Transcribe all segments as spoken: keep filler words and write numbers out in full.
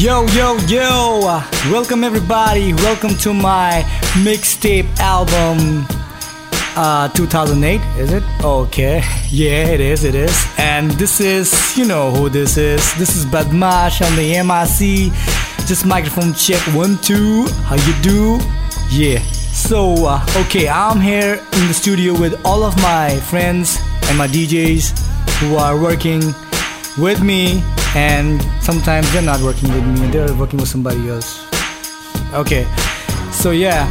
Yo, yo, yo! Welcome everybody, welcome to my mixtape album uh, two thousand eight, is it? Okay, yeah it is, it is. And this is, you know who this is. This is Badmash on the M I C. Just microphone check, one, two, how you do? Yeah. So, uh, okay, I'm here in the studio with all of my friends and my D Js who are working with me, and sometimes they're not working with me, they're working with somebody else. Okay, so yeah,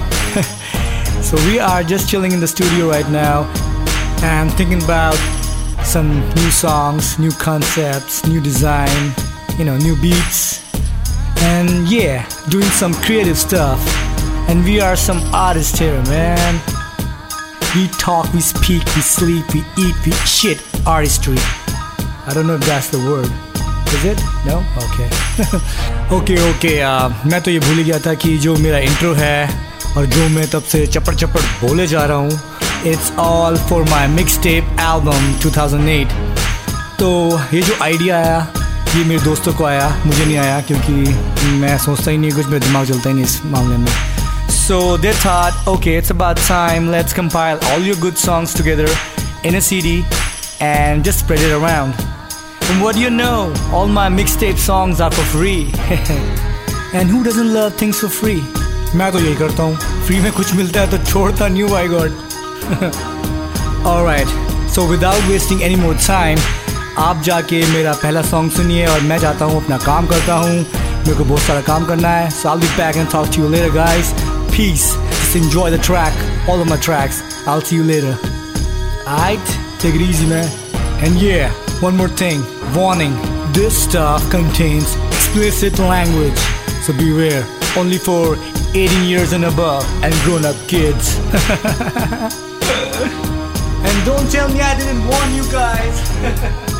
so we are just chilling in the studio right now and thinking about some new songs, new concepts, new design, you know, new beats, and yeah, doing some creative stuff. And we are some artists here, man. We talk, we speak, we sleep, we eat, we shit. Artistry. I don't know if that's the word. Is it? No? Okay. okay, okay. Uh, मैं तो ये भूल गया था कि जो मेरा intro है और जो मैं तब से चपड़ चपड़ बोले जा रहा हूँ, It's all for my mixtape album two thousand eight. तो ये जो आइडिया आया, ये मेरे दोस्तों को आया, मुझे नहीं आया क्योंकि मैं सोचता ही नहीं कुछ, मेरा दिमाग चलता ही नहीं इस मामले में. So they thought, okay, it's about time, let's compile all your good songs together in a C D and just spread it around. And what do you know, all my mixtape songs are for free. And who doesn't love things for free? मैं तो यही करता हूँ, free में कुछ मिलता है तो छोड़ता नहीं हूँ, my god. Alright, so without wasting any more time, आप जाके मेरा पहला song सुनिए और मैं जाता हूँ, अपना काम करता हूँ, मेरे को बहुत सारा काम करना है. So I'll be back and talk to you later, guys. Peace. Just enjoy the track, all of my tracks. I'll see you later. Alright, take it easy, man. And yeah, one more thing, warning, this stuff contains explicit language, so beware, only for eighteen years and above and grown-up kids. And don't tell me I didn't warn you guys.